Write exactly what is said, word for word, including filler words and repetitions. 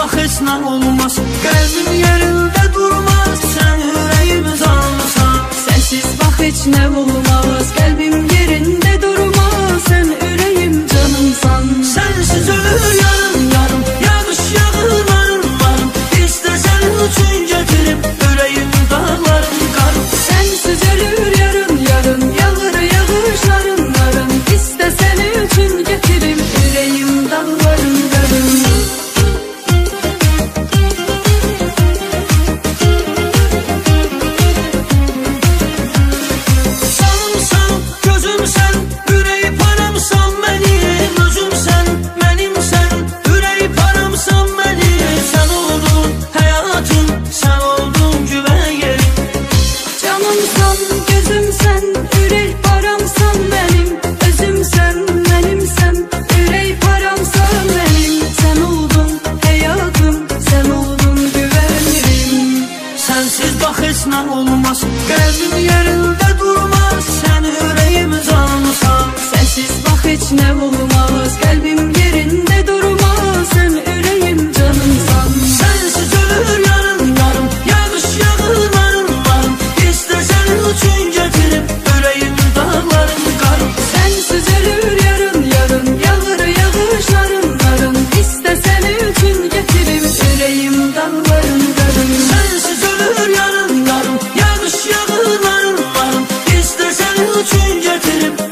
bax heç nə olmaz. Qəlbim yerində durmaz, sən ürəyimi salmasan. Sensiz bax heç nə olmaz, qəlbim yerində durmaz, sən ürəyim canımsan. Sensiz ölür yarım yarım, yağış yağır varım varım. İstəsən üçün gətirib ürəyim dağlarım qarım. Sensiz ölür yarın yarın, yağır yağışların narın. İstəsən üçün gətirib ürəyim dağlarım qarım. Sanımsan, gözümsən, ürəyi paramsan mənim. Özümsən, mənimsən, ürəyi paramsan mənim. Sən oldun həyatım, sən oldun güvəyim. Canımsan, gözümsən, ürək paramsan mənim. Özümsən, mənimsən, ürək paramsan mənim. Sən oldun həyatım, sən oldun güvənim. Sensiz bax heç nə olmaz, qəlbim yerində durmaz, sən ürəyimi canımsan. Sensiz bax heç nə olmaz, qəlbim yerində durmaz, sən ürəyim canımsan. Sensiz ölür yarım yarım, yağış yağır varım varım. İstəsən üçün gətirib ürəyim dağlarım qarım. Sensiz ölür yarın yarın, yağır yağışların narın. İstəsən üçün gətirib ürəyim dağlarım qarım. Sensiz ölür yarım yarım, yağış yağır varım varım. İstəsən üçün gətirib